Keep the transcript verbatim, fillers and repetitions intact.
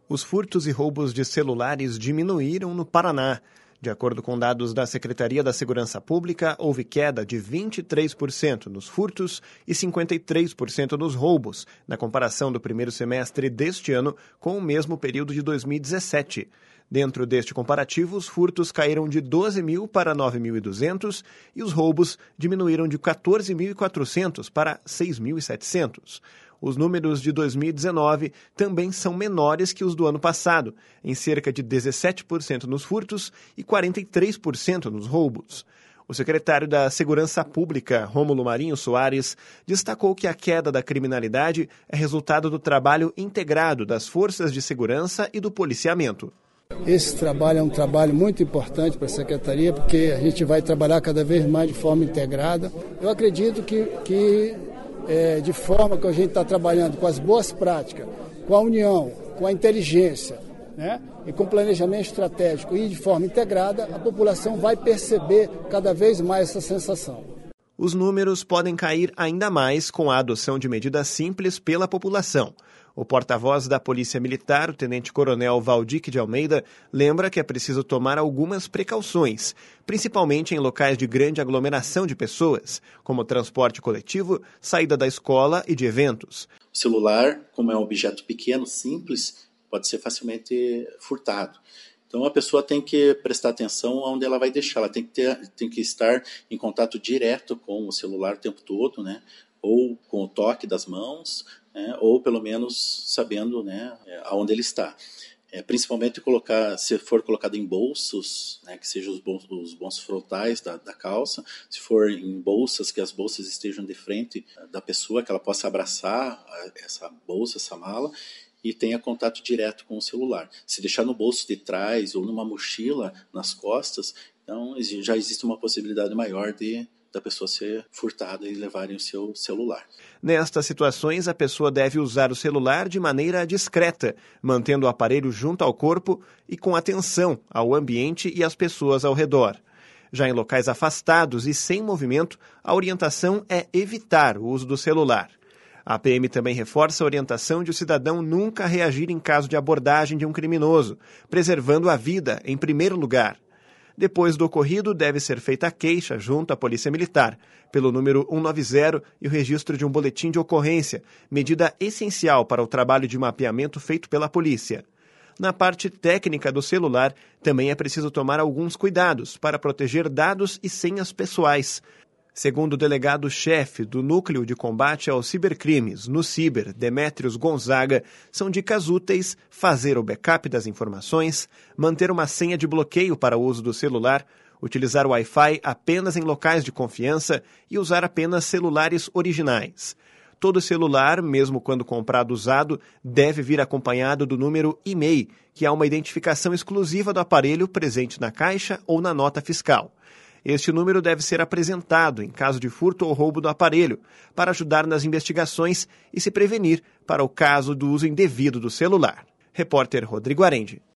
Os furtos e roubos de celulares diminuíram no Paraná. De acordo com dados da Secretaria da Segurança Pública, houve queda de vinte e três por cento nos furtos e cinquenta e três por cento nos roubos, na comparação do primeiro semestre deste ano com o mesmo período de dois mil e dezessete. Dentro deste comparativo, os furtos caíram de doze mil para nove mil e duzentos e os roubos diminuíram de quatorze mil e quatrocentos para seis mil e setecentos. Os números de dois mil e dezenove também são menores que os do ano passado, em cerca de dezessete por cento nos furtos e quarenta e três por cento nos roubos. O secretário da Segurança Pública, Rômulo Marinho Soares, destacou que a queda da criminalidade é resultado do trabalho integrado das forças de segurança e do policiamento. Esse trabalho é um trabalho muito importante para a Secretaria, porque a gente vai trabalhar cada vez mais de forma integrada. Eu acredito que, que é, de forma que a gente está trabalhando com as boas práticas, com a união, com a inteligência, né, e com planejamento estratégico e de forma integrada, a população vai perceber cada vez mais essa sensação. Os números podem cair ainda mais com a adoção de medidas simples pela população. O porta-voz da Polícia Militar, o tenente-coronel Valdique de Almeida, lembra que é preciso tomar algumas precauções, principalmente em locais de grande aglomeração de pessoas, como transporte coletivo, saída da escola e de eventos. O celular, como é um objeto pequeno, simples, pode ser facilmente furtado. Então a pessoa tem que prestar atenção onde ela vai deixar, ela tem que, ter, tem que estar em contato direto com o celular o tempo todo, né? Ou com o toque das mãos, né? Ou pelo menos sabendo, né, aonde ele está. É, principalmente colocar, se for colocado em bolsos, né, que sejam os bolsos, os bolsos frontais da, da calça, se for em bolsas, que as bolsas estejam de frente da pessoa, que ela possa abraçar essa bolsa, essa mala, e tenha contato direto com o celular. Se deixar no bolso de trás ou numa mochila nas costas, então já existe uma possibilidade maior de da pessoa ser furtada e levarem o seu celular. Nestas situações, a pessoa deve usar o celular de maneira discreta, mantendo o aparelho junto ao corpo e com atenção ao ambiente e às pessoas ao redor. Já em locais afastados e sem movimento, a orientação é evitar o uso do celular. A P M também reforça a orientação de o cidadão nunca reagir em caso de abordagem de um criminoso, preservando a vida em primeiro lugar. Depois do ocorrido, deve ser feita a queixa junto à Polícia Militar, pelo número cento e noventa e o registro de um boletim de ocorrência, medida essencial para o trabalho de mapeamento feito pela polícia. Na parte técnica do celular, também é preciso tomar alguns cuidados para proteger dados e senhas pessoais. Segundo o delegado-chefe do Núcleo de Combate aos Cibercrimes, no Ciber, Demétrios Gonzaga, são dicas úteis fazer o backup das informações, manter uma senha de bloqueio para o uso do celular, utilizar o Wi-Fi apenas em locais de confiança e usar apenas celulares originais. Todo celular, mesmo quando comprado usado, deve vir acompanhado do número I M E I, que é uma identificação exclusiva do aparelho presente na caixa ou na nota fiscal. Este número deve ser apresentado em caso de furto ou roubo do aparelho, para ajudar nas investigações e se prevenir para o caso do uso indevido do celular. Repórter Rodrigo Arendi.